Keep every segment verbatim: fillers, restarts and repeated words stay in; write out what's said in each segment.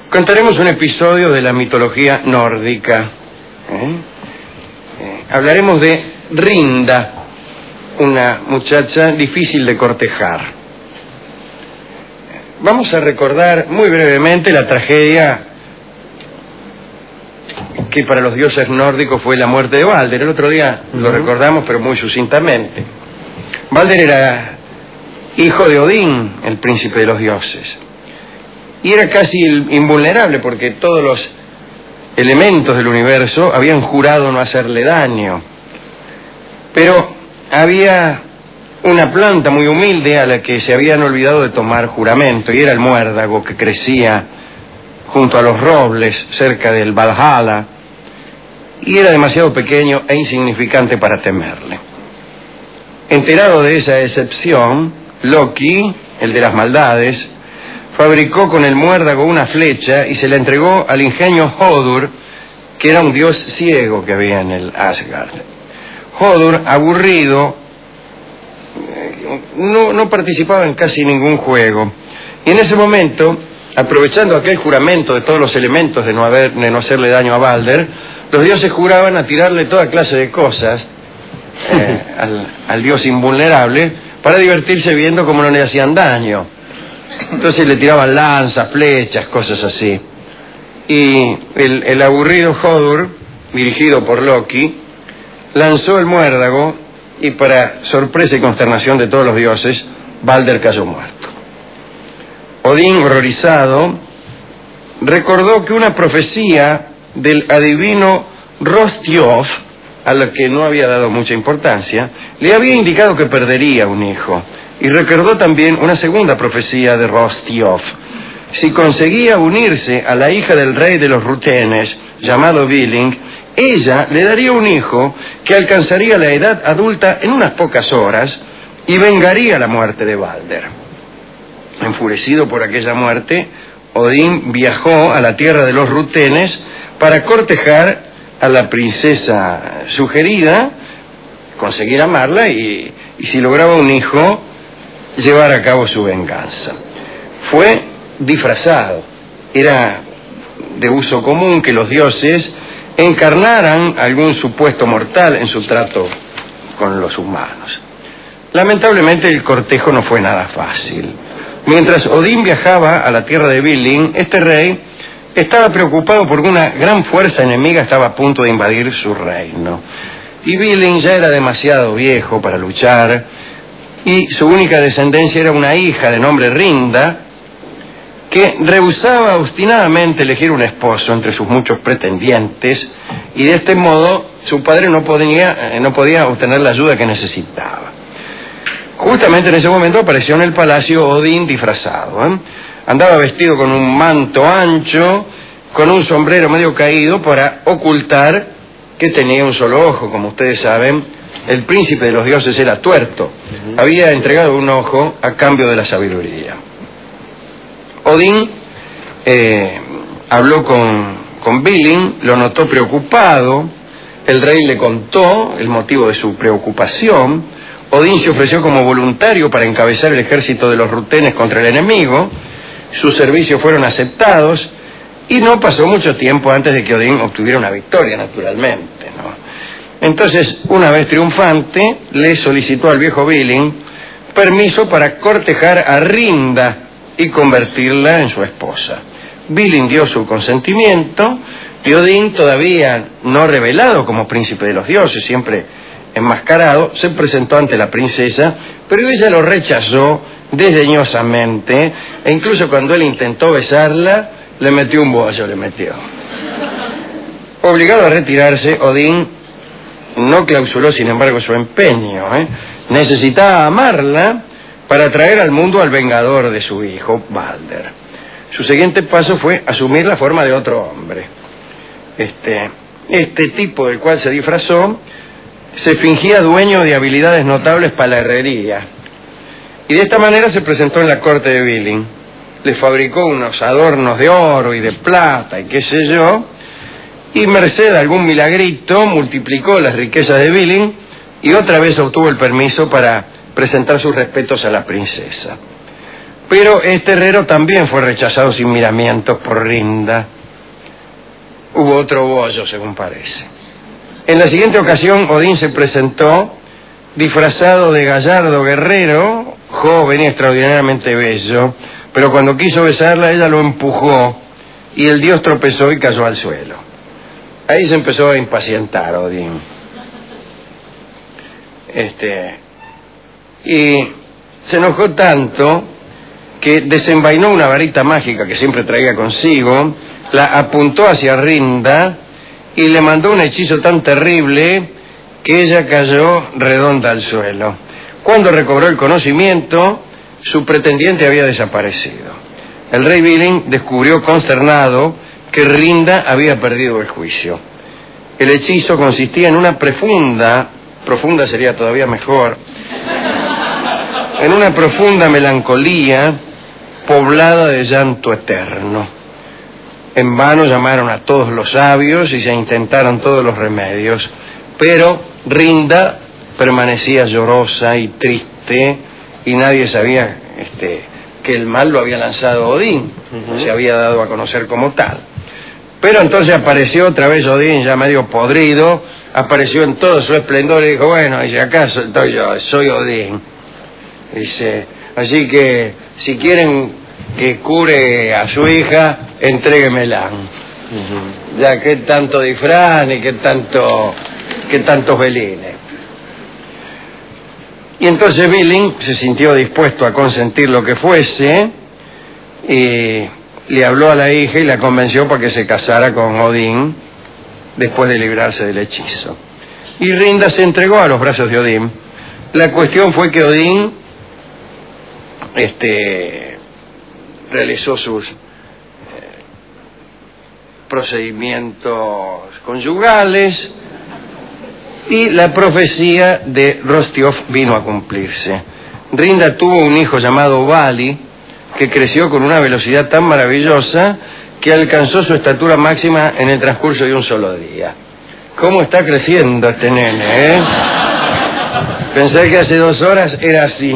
Contaremos un episodio de la mitología nórdica. ¿Eh? Eh, hablaremos de Rinda, una muchacha difícil de cortejar. Vamos a recordar muy brevemente la tragedia que para los dioses nórdicos fue la muerte de Balder. El otro día uh-huh. lo recordamos, pero muy sucintamente. Balder era hijo de Odín, el príncipe de los dioses, y era casi invulnerable porque todos los elementos del universo habían jurado no hacerle daño. Pero había una planta muy humilde a la que se habían olvidado de tomar juramento, y era el muérdago que crecía junto a los robles cerca del Valhalla, y era demasiado pequeño e insignificante para temerle. Enterado de esa excepción, Loki, el de las maldades, fabricó con el muérdago una flecha y se la entregó al ingenio Hodur, que era un dios ciego que había en el Asgard. Hodur, aburrido, no, no participaba en casi ningún juego, y en ese momento, aprovechando aquel juramento de todos los elementos de no, haber, de no hacerle daño a Balder, los dioses juraban a tirarle toda clase de cosas eh, al, al dios invulnerable para divertirse viendo cómo no le hacían daño. Entonces le tiraban lanzas, flechas, cosas así. Y el, el aburrido Hodur, dirigido por Loki, lanzó el muérdago y, para sorpresa y consternación de todos los dioses, Balder cayó muerto. Odín, horrorizado, recordó que una profecía del adivino Hrothgar, a la que no había dado mucha importancia, le había indicado que perdería un hijo. Y recordó también una segunda profecía de Hrothgar. Si conseguía unirse a la hija del rey de los Rutenes, llamado Billing, ella le daría un hijo que alcanzaría la edad adulta en unas pocas horas y vengaría la muerte de Balder. Enfurecido por aquella muerte, Odín viajó a la tierra de los Rutenes para cortejar a la princesa sugerida, conseguir amarla y, y si lograba un hijo, llevar a cabo su venganza. Fue disfrazado. Era de uso común que los dioses encarnaran algún supuesto mortal en su trato con los humanos. Lamentablemente el cortejo no fue nada fácil. Mientras Odín viajaba a la tierra de Billing, este rey estaba preocupado porque una gran fuerza enemiga estaba a punto de invadir su reino. Y Billing ya era demasiado viejo para luchar, y su única descendencia era una hija de nombre Rinda, que rehusaba obstinadamente elegir un esposo entre sus muchos pretendientes, y de este modo su padre no podía, no podía obtener la ayuda que necesitaba. Justamente en ese momento apareció en el palacio Odín disfrazado, ¿eh? Andaba vestido con un manto ancho, con un sombrero medio caído para ocultar que tenía un solo ojo. Como ustedes saben, el príncipe de los dioses era tuerto. Uh-huh. Había entregado un ojo a cambio de la sabiduría. Odín eh, habló con, con Billing, lo notó preocupado. El rey le contó el motivo de su preocupación. Odín se ofreció como voluntario para encabezar el ejército de los Rutenes contra el enemigo. Sus servicios fueron aceptados y no pasó mucho tiempo antes de que Odín obtuviera una victoria, naturalmente, ¿no? Entonces, una vez triunfante, le solicitó al viejo Billing permiso para cortejar a Rinda y convertirla en su esposa. Billing dio su consentimiento y Odín, todavía no revelado como príncipe de los dioses, siempre enmascarado, se presentó ante la princesa, pero ella lo rechazó desdeñosamente, e incluso cuando él intentó besarla, le metió un bollo, le metió. Obligado a retirarse, Odín no clausuró, sin embargo, su empeño, ¿eh? Necesitaba amarla para traer al mundo al vengador de su hijo, Balder. Su siguiente paso fue asumir la forma de otro hombre. Este, este tipo del cual se disfrazó se fingía dueño de habilidades notables para la herrería, y de esta manera se presentó en la corte de Billing. Le fabricó unos adornos de oro y de plata y qué sé yo, y merced a algún milagrito multiplicó las riquezas de Billing y otra vez obtuvo el permiso para presentar sus respetos a la princesa. Pero este herrero también fue rechazado sin miramientos por Rinda. Hubo otro bollo, según parece. En la siguiente ocasión, Odín se presentó disfrazado de gallardo guerrero, joven y extraordinariamente bello, pero cuando quiso besarla, ella lo empujó y el dios tropezó y cayó al suelo. Ahí se empezó a impacientar Odín. Este, y se enojó tanto que desenvainó una varita mágica que siempre traía consigo, la apuntó hacia Rinda y le mandó un hechizo tan terrible que ella cayó redonda al suelo. Cuando recobró el conocimiento, su pretendiente había desaparecido. El rey Billing descubrió consternado que Rinda había perdido el juicio. El hechizo consistía en una profunda, profunda sería todavía mejor, en una profunda melancolía poblada de llanto eterno. En vano llamaron a todos los sabios y se intentaron todos los remedios, pero Rinda permanecía llorosa y triste y nadie sabía este, que el mal lo había lanzado Odín, uh-huh. Se había dado a conocer como tal. Pero entonces apareció otra vez Odín, ya medio podrido, apareció en todo su esplendor y dijo, bueno, dice, acá estoy yo, soy Odín. Dice, así que si quieren que cure a su hija, entréguemela. Uh-huh. Ya que tanto disfraz ni que tanto, que tantos velines. Y entonces Billing se sintió dispuesto a consentir lo que fuese y le habló a la hija y la convenció para que se casara con Odín después de librarse del hechizo. Y Rinda se entregó a los brazos de Odín. La cuestión fue que Odín este, realizó sus eh, procedimientos conyugales y la profecía de Rostiof vino a cumplirse. Rinda tuvo un hijo llamado Vali, que creció con una velocidad tan maravillosa que alcanzó su estatura máxima en el transcurso de un solo día. ¿Cómo está creciendo este nene, eh? Pensé que hace dos horas era así.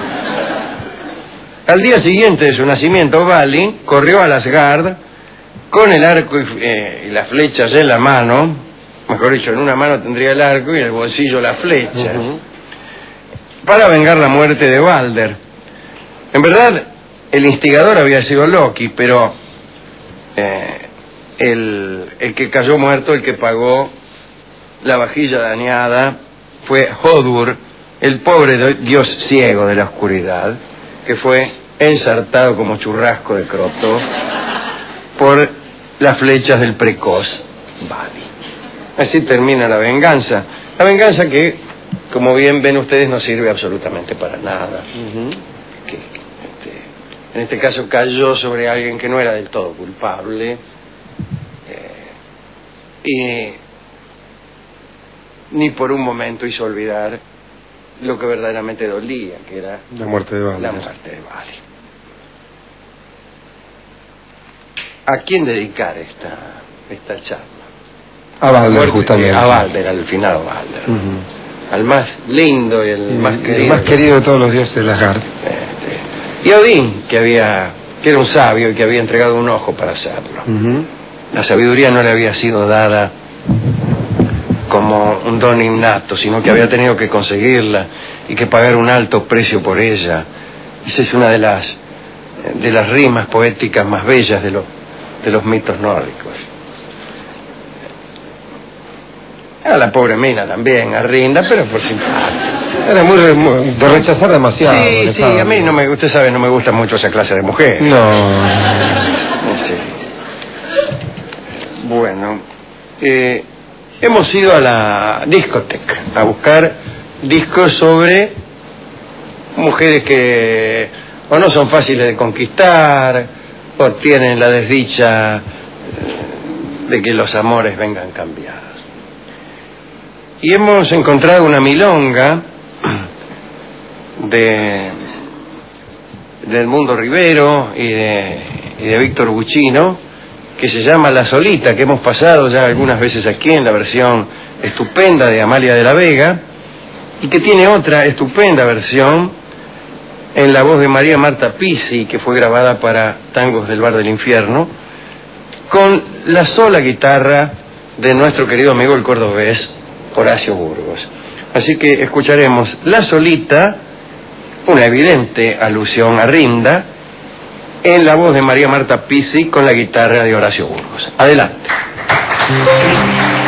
Al día siguiente de su nacimiento, Vali corrió a Asgard con el arco y, eh, y las flechas en la mano. Mejor dicho, en una mano tendría el arco y en el bolsillo la flecha, uh-huh. para vengar la muerte de Balder. En verdad, el instigador había sido Loki, pero eh, el, el que cayó muerto, el que pagó la vajilla dañada, fue Hodur, el pobre dios ciego de la oscuridad, que fue ensartado como churrasco de croto por las flechas del precoz Vali. Así termina la venganza. La venganza que, como bien ven ustedes, no sirve absolutamente para nada. Uh-huh. Que, este, en este caso cayó sobre alguien que no era del todo culpable. Eh, y ni por un momento hizo olvidar lo que verdaderamente dolía, que era la muerte de Vali. La muerte de Vali. ¿A quién dedicar esta, esta charla? A Balder, justamente. A Balder, al final Balder. Uh-huh. Al más lindo y el y más querido. El más querido de todos los dioses de Asgard. Este, y Odín, que había, que era un sabio y que había entregado un ojo para hacerlo. Uh-huh. La sabiduría no le había sido dada como un don innato, sino que había tenido que conseguirla y que pagar un alto precio por ella. Esa es una de las de las rimas poéticas más bellas de los de los mitos nórdicos. A la pobre mina también, a Rinda, pero por simpática. Era muy, muy de rechazar demasiado. Sí, sí, a mí no me, usted sabe, no me gusta mucho esa clase de mujeres. No. Sí. Bueno, eh, hemos ido a la discoteca a buscar discos sobre mujeres que o no son fáciles de conquistar o tienen la desdicha de que los amores vengan cambiados. Y hemos encontrado una milonga de del Mundo Rivero y de, y de Víctor Buccino, que se llama La Solita, que hemos pasado ya algunas veces aquí en la versión estupenda de Amalia de la Vega, y que tiene otra estupenda versión en la voz de María Marta Pizzi, que fue grabada para Tangos del Bar del Infierno, con la sola guitarra de nuestro querido amigo el cordobés Horacio Burgos. Así que escucharemos La Solita, una evidente alusión a Rinda, en la voz de María Marta Pizzi con la guitarra de Horacio Burgos. Adelante.